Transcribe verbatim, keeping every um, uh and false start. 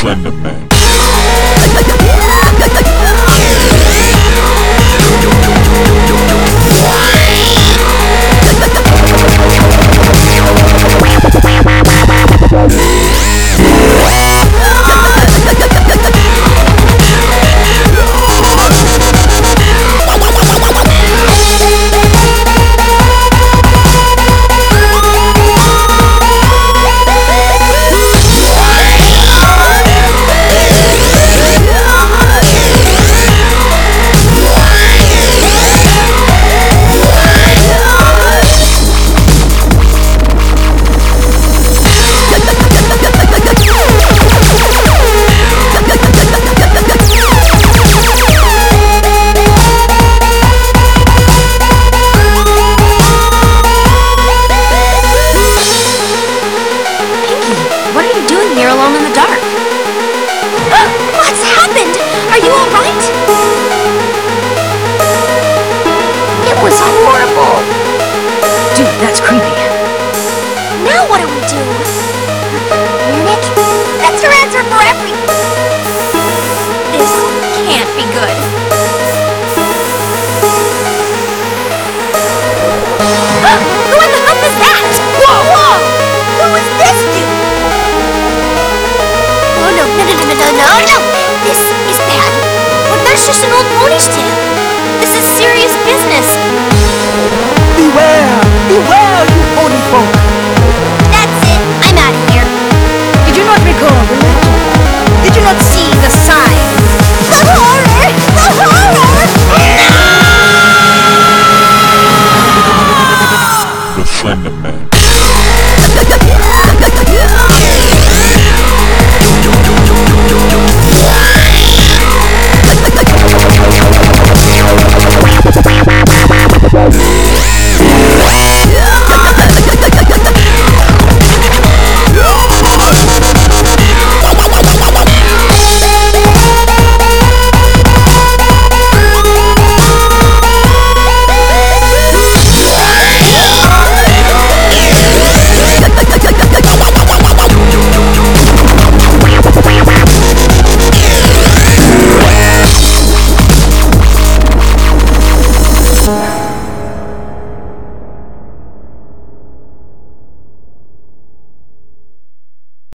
Slender Man. Here alone in the dark. What's happened? Are you all right? It was horrible. Dude, that's creepy. Now what do we do? Munich? That's her answer for everything. This can't be good. Who in the huff is that? Whoa, whoa! Who is this dude? Oh no, no, no, no, no, no, no! This is bad. But that's just an old pony's tale. This is serious business. Beware! Beware, you pony folk!